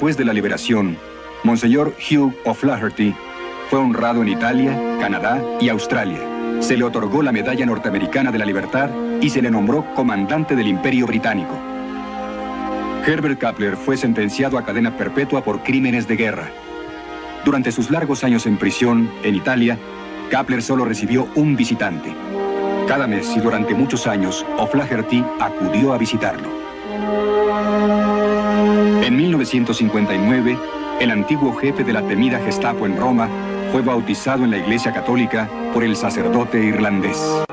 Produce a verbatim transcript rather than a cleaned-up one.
Después de la liberación, Monseñor Hugh O'Flaherty fue honrado en Italia, Canadá y Australia. Se le otorgó la Medalla Norteamericana de la Libertad y se le nombró comandante del Imperio Británico. Herbert Kappler fue sentenciado a cadena perpetua por crímenes de guerra. Durante sus largos años en prisión, en Italia, Kappler solo recibió un visitante. Cada mes y durante muchos años, O'Flaherty acudió a visitarlo. En mil novecientos cincuenta y nueve, el antiguo jefe de la temida Gestapo en Roma fue bautizado en la Iglesia Católica por el sacerdote irlandés.